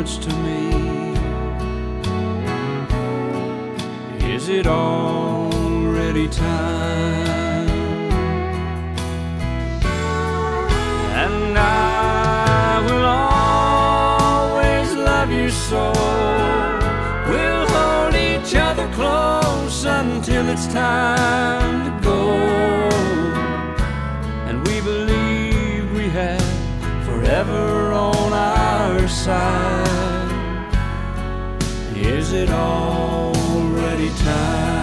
much to me. Is it already time? And I will always love you so. We'll hold each other close until it's time to go. And we believe we have forever on our side. Is it already time?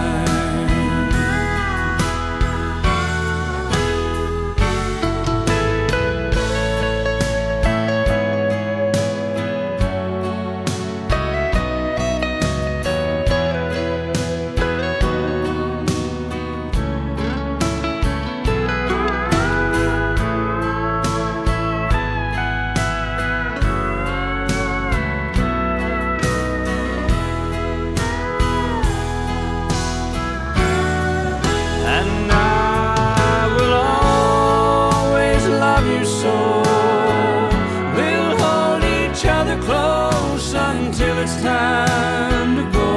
Close until it's time to go.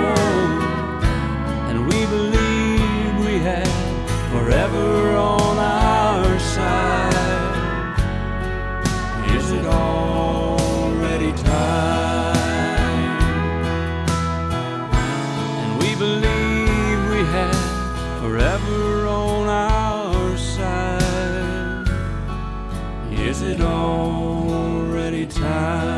And we believe we have forever on our side. Is it already time? And we believe we have forever on our side. Is it already time?